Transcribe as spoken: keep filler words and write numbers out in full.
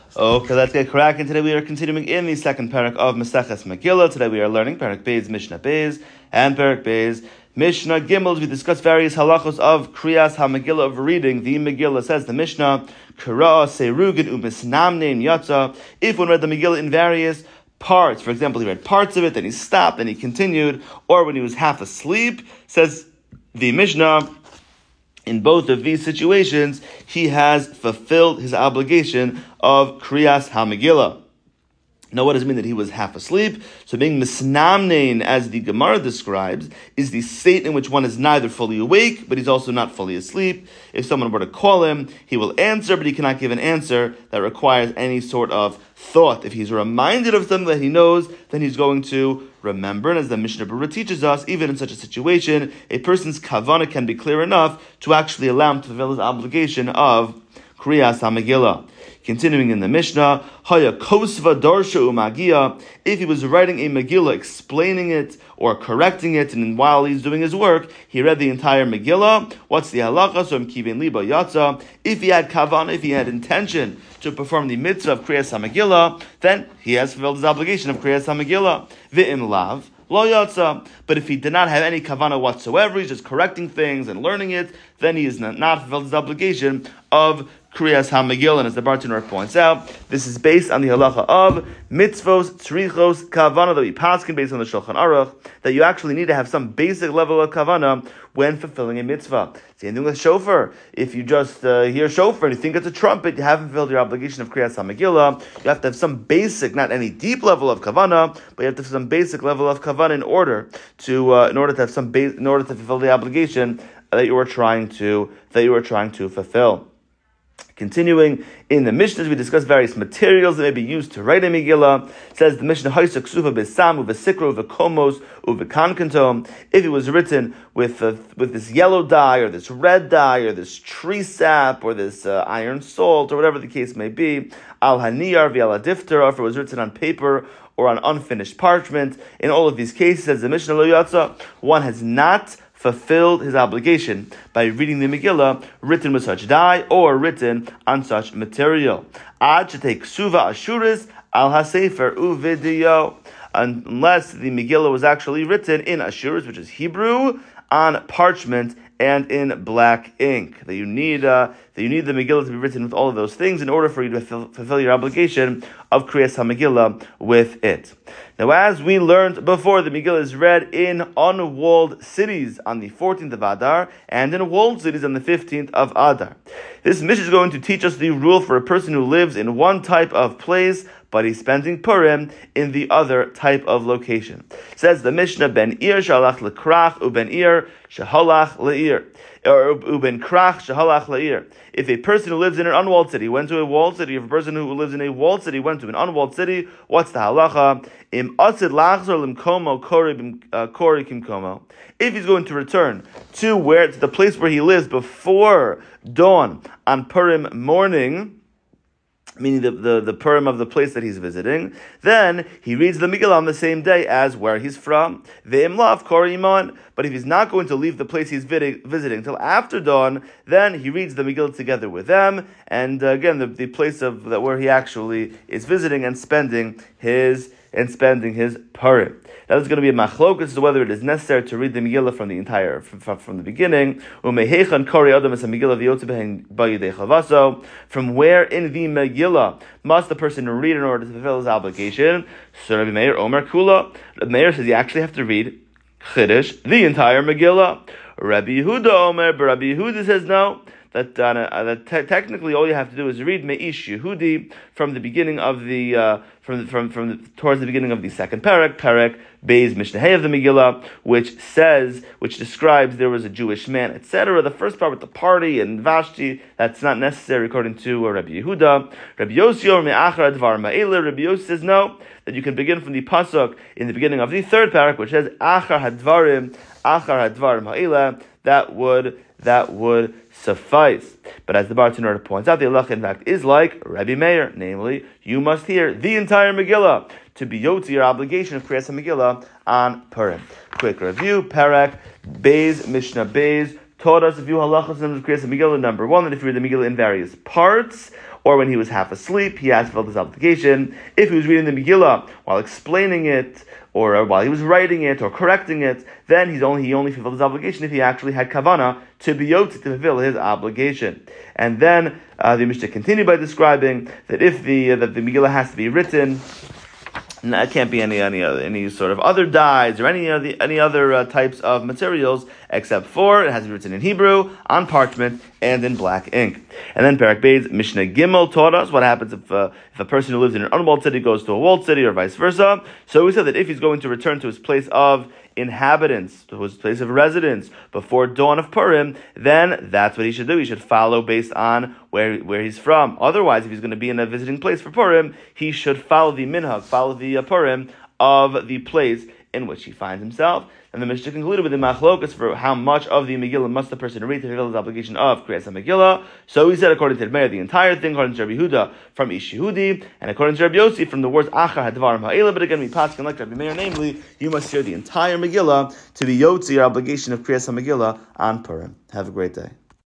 Okay, let's get cracking. Today we are continuing in the second parak of Maseches Megillah. Today we are learning Parak Beis, Mishnah Beis, and Parak Beis, Mishnah Gimel. We discuss various halachos of Kriyas HaMegillah, of reading the Megillah. Says the Mishnah, Kara Seirugin Umisnamnein Yatza. If one read the Megillah in various parts, for example, he read parts of it, then he stopped, then he continued, or when he was half asleep, says the Mishnah, in both of these situations, he has fulfilled his obligation of Kriyas HaMegillah. Now, what does it mean that he was half asleep? So being misnamnein, as the Gemara describes, is the state in which one is neither fully awake, but he's also not fully asleep. If someone were to call him, he will answer, but he cannot give an answer that requires any sort of thought. If he's reminded of something that he knows, then he's going to remember. And as the Mishnah Berurah teaches us, even in such a situation, a person's kavanah can be clear enough to actually allow him to fulfill his obligation of Kriyas HaMegillah. Continuing in the Mishnah, Haya Kosva Darsha Umagia, if he was writing a Megillah, explaining it or correcting it, and while he's doing his work, he read the entire Megillah, what's the halacha? So Kiven Liba Yatza, if he had kavanah, if he had intention to perform the mitzvah of Kriyas HaMegillah, then he has fulfilled his obligation of Kriyas HaMegillah. V'im lav lo yatza. But if he did not have any kavanah whatsoever, he's just correcting things and learning it, then he has not, not fulfilled his obligation of Kriyas HaMegillah. And as the Bartenura points out, this is based on the halacha of mitzvos, tzrichos, kavanah, that we paskin based on the Shulchan Aruch, that you actually need to have some basic level of kavanah when fulfilling a mitzvah. Same thing with shofar. If you just uh, hear shofar and you think it's a trumpet, you haven't fulfilled your obligation of Kriyas HaMegillah. You have to have some basic, not any deep level of kavanah, but you have to have some basic level of kavanah in order to uh, in order to have some ba- in order to fulfill the obligation that you are trying to that you are trying to fulfill. Continuing in the Mishnahs, we discuss various materials that may be used to write a Megillah. It says the Mishnah, Haisa Ksuva Besam, Uvesikro, Uvekomos, Uvekankantom. If it was written with uh, with this yellow dye, or this red dye, or this tree sap, or this uh, iron salt, or whatever the case may be, Al Haniyar V'Al Adifter, or if it was written on paper or on unfinished parchment. In all of these cases, as the Mishnah Lo Yatza, one has not fulfilled his obligation by reading the Megillah written with such dye or written on such material. Ad shetei ksuva ashuris al hasefer uvidiyo, unless the Megillah was actually written in ashuris, which is Hebrew, on parchment and in black ink. That you need uh, that you need the Megillah to be written with all of those things in order for you to fulfill, fulfill your obligation of Kriyas HaMegillah with it. Now, as we learned before, the Megillah is read in unwalled cities on the fourteenth of Adar and in walled cities on the fifteenth of Adar. This Mishnah is going to teach us the rule for a person who lives in one type of place, but he's spending Purim in the other type of location. It says the Mishnah, Ben Ir shalach lekrach uben Ir shahalach leir, or uben krach shahalach leir. If a person who lives in an unwalled city went to a walled city, if a person who lives in a walled city went to an unwalled city, what's the halacha? Im asid lachzor limkomo kori kimkomo. If he's going to return to where to the place where he lives before dawn on Purim morning, meaning the, the, the Purim of the place that he's visiting, then he reads the Megillah on the same day as where he's from. Ve'imlav korimon. But if he's not going to leave the place he's visiting till after dawn, then he reads the Megillah together with them, and uh, again, the, the place of the, where he actually is visiting and spending his and spending his Purim. That is going to be a machlokas as to whether it is necessary to read the Megillah from the entire, from, from the beginning. From where in the Megillah must the person read in order to fulfill his obligation? So Rabbi Meir Omer Kula. Rabbi Meir says you actually have to read Chiddush, the entire Megillah. Rabbi Yehuda Omer, but Rabbi Yehuda says no. That, uh, that te- technically all you have to do is read Meish Yehudi from the beginning of the uh, from the, from from the, towards the beginning of the second parak, parak Beis Mishnah Hay of the Megillah, which says, which describes there was a Jewish man, et cetera. The first part with the party and Vashti, that's not necessary according to uh, Rabbi Yehuda. Rabbi Yossi Me'achar Advar Ma'ela. Rabbi Yossi says no, that you can begin from the pasuk in the beginning of the third parak, which says Achar Hadvarim, Achar Hadvarim Ma'ela. That would that would suffice. But as the Bartenura points out, the halacha in fact is like Rabbi Meir, namely, you must hear the entire Megillah to be yotzi your obligation of Kriyas HaMegillah on Purim. Quick review, Parak Beis, Mishnah Beis, taught us a few halachos in Kriyas HaMegillah. Number one, that if you read the Megillah in various parts, or when he was half asleep, he has to fulfill this obligation. If he was reading the Megillah while explaining it, or while he was writing it, or correcting it, then he's only he only fulfilled his obligation if he actually had kavana to be yotzi, to fulfill his obligation. And then uh, the Mishnah continued by describing that if the uh, that the Megillah has to be written, no, it can't be any any other, any sort of other dyes or any other any other uh, types of materials, except for it has to be written in Hebrew, on parchment, and in black ink. And then Perek Beis Mishnah Gimel taught us what happens if uh, if a person who lives in an unwalled city goes to a walled city, or vice versa. So we said that if he's going to return to his place of inhabitants, to his place of residence before dawn of Purim, then that's what he should do. He should follow based on where where he's from. Otherwise, if he's going to be in a visiting place for Purim, he should follow the minhag, follow the uh, Purim of the place in which he finds himself. And the Mishnah concluded with the machlokas for how much of the Megillah must the person read to fulfill his obligation of Kriyas HaMegillah. So he said, according to Meir, the entire thing, according to Rabbi Yehuda from Ish Yehudi, and according to Rabbi Yossi from the words Achar Hadvarim Ha'ela. But again, we pass like Rabbi Meir, namely, you must hear the entire Megillah to be yotzi, your obligation of Kriyas HaMegillah on Purim. Have a great day.